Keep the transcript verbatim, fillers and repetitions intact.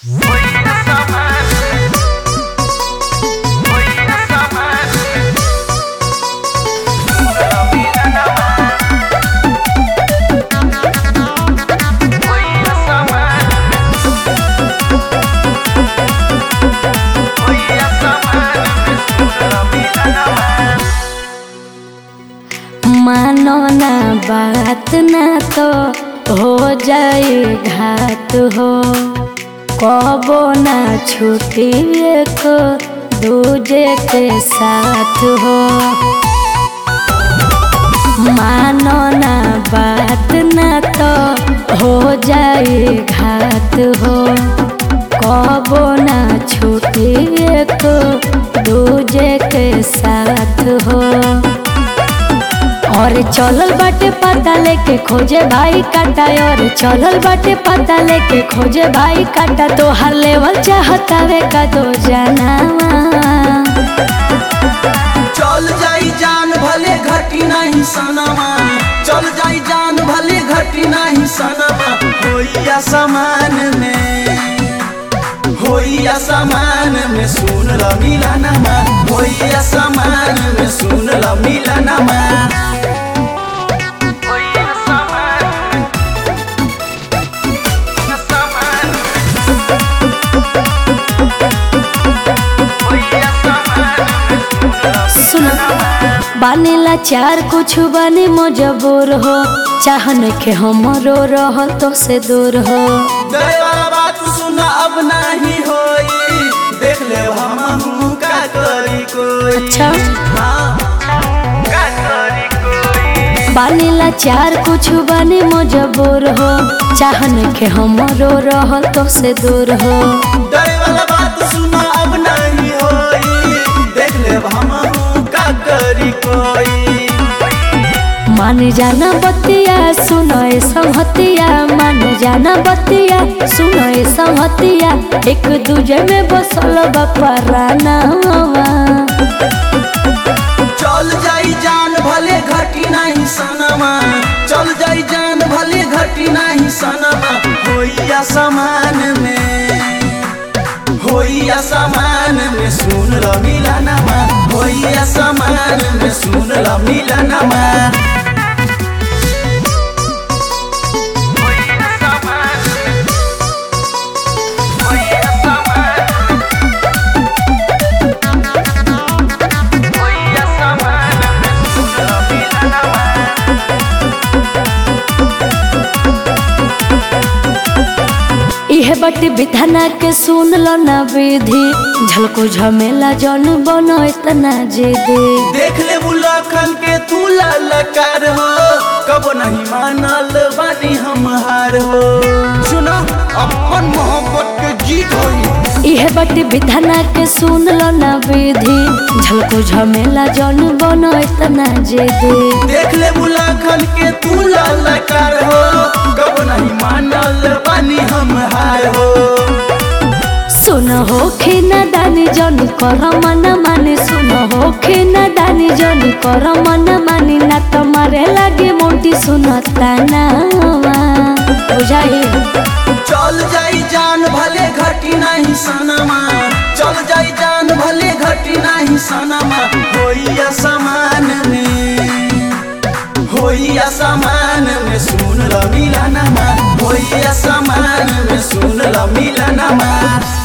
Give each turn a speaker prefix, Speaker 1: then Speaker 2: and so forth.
Speaker 1: मानो ना बात ना तो हो जाए घात हो, कबो ना छूटी एक दूजे के साथ हो। मानो ना बात ना तो हो जाए घात हो, कबो ना छूटी एक दूजे के साथ हो। और चलल बाटे पता लेके खोजे भाई काटा, और चलल बाटे पता लेके खोजे भाई काटा। तो हर लेवल चाहता वे का दो जनावा,
Speaker 2: चल जाई जान भले घटी नहीं सनमा, चल जाई जान भले घटी नहीं सनमा। होइया समान में होइया समान में सुन ल मिलनमा, होइया समान में सुन ल मिलनमा।
Speaker 1: बानेला चार कुछ बने मजबूर हो, चाहने के हमरो रह तो से दूर हो।
Speaker 2: गए वाला बात सुन अब नहीं होई, देख ले हम का करी कोई।
Speaker 1: अच्छा
Speaker 2: हाँ, का करी कोई।
Speaker 1: बानेला चार कुछ बने मजबूर हो, चाहने के हमरो रह तो से दूर हो।
Speaker 2: गए वाला बात सुन अब नहीं होई, देख ले हम का करी कोई।
Speaker 1: मान जाना बतिया सुनो ए संहतिया, मान जाना बतिया सुनो ए संहतिया। एक दूजे में बसल बपराना,
Speaker 2: चल जाई जान भले घटी नहीं सनमा, चल जाई जान भले घटी नहीं सनमा। होइया समान में होइया समान में सुन ल मिलनमा, होइया समान में सुन ल मिलनमा।
Speaker 1: इहे बटी बिथाना के सुन लो ना विधि, झलको झमेला जन बनो इतना जिदी।
Speaker 2: देख ले बुलखन के तू ललकार हो, कब नहीं मानल बानी हम हार हो। सुना अपन मोहब्बत के जीत होई।
Speaker 1: इहे बटी बिथाना के सुन लो ना विधि, झलको झमेला जन बनो इतना जिदी।
Speaker 2: देख ले बुलखन के तू ललकार हो, कब नहीं मानल बानी हम हार हो।
Speaker 1: सुन हो खिना दानी जन कर मन मानी, सुन हो खिना दानी जन कर मन मानी। ना तुम्हारे लागे मोटी सुनता ना बुझाई।
Speaker 2: चल जाई जान भले घटी नहीं सनमा, चल जाई जान भले घटी नहीं सनमा। होइया समान में होइया समान में सुन ल मिलनमा, होइया समान में सुन ल मिलनमा।